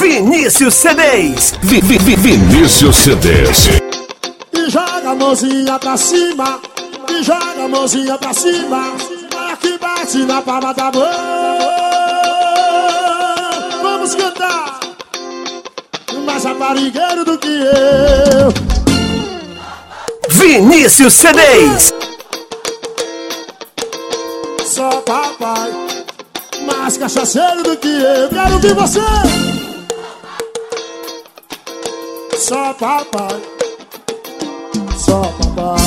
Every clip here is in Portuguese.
Vinícius CDs. Vinícius CDs. E joga a mãozinha pra cima, e joga a mãozinha pra cima. Olha que bate na palma da mão. Vamos cantar. Mais raparigueiro do que eu. Vinícius CDs. Só papai, mais cachaceiro do que eu. Quero ouvir você. Só papai, só papai.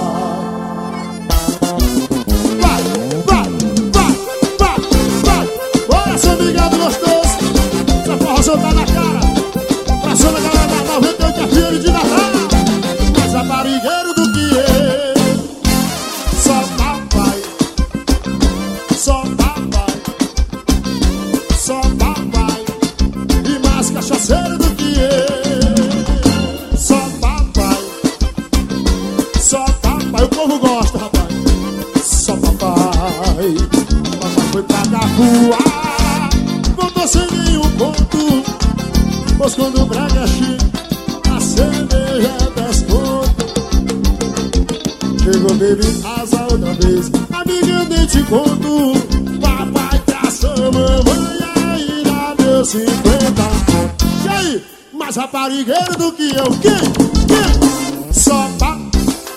Vai, vai, vai, vai, vai. Bora, seu amigado gostoso. Essa forrozão tá na cara. Pra cima, galera da 98 é filho de Natal. Mais raparigueiro do que eu. Só papai, só papai, só papai. E mais cachaceiro do que eu. Só papai, só papai. O povo gosta, rapaz. Só papai. Papai foi pra Capuá, voltou sem nenhum ponto. Pois quando o brega é chique, a cerveja é desconto. Chegou baby em casa outra vez, amiga, eu nem te conto. Papai traçou mamãe, ainda deu 50 conto. E aí? Mais raparigueiro do que eu. Quem? Só papai,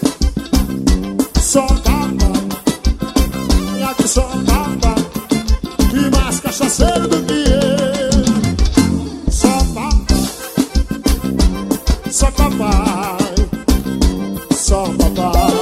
só papai. E aqui só papai. E mais cachaceiro do que eu. Só papai, só papai, só papai.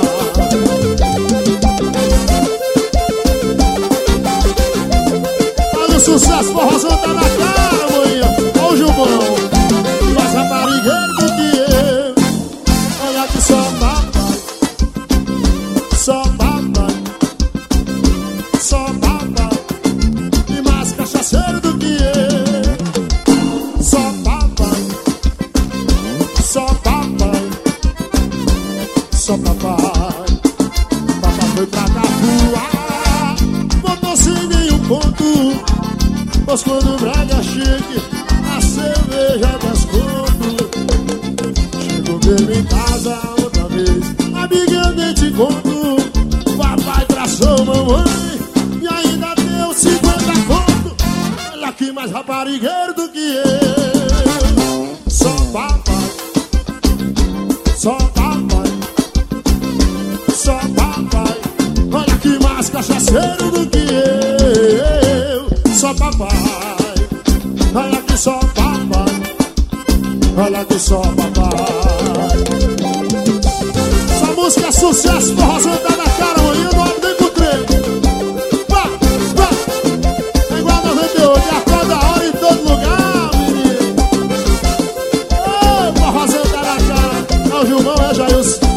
Olha o sucesso, forrozão tá na cara, manhã. Olha o Gilbão. Mais raparigueiro do que eu. Olha aqui só papai, só papai, só papai. E mais cachaceiro do que eu. Só papai, só papai, só papai. Papai foi pra Capuá, voltou sem nenhum ponto. Pois quando o brega é chique, a cerveja é desconto. Chegou mesmo em casa outra vez, amiga, eu nem te conto. Papai traçou mamãe e ainda deu 50 conto. Olha aqui mais raparigueiro do que eu. Só papai, só papai, só papai. Olha aqui mais cachaceiro do que eu. Só papai, olha aqui só papai, olha aqui só papai. Essa música é sucesso, forrozão tá na cara, manhã não abre nem pro trem. Vai, vai. É igual a 98, é a toda hora em todo lugar, menino. Ô, forrozão tá na cara. É o Gilmão, é Jailson.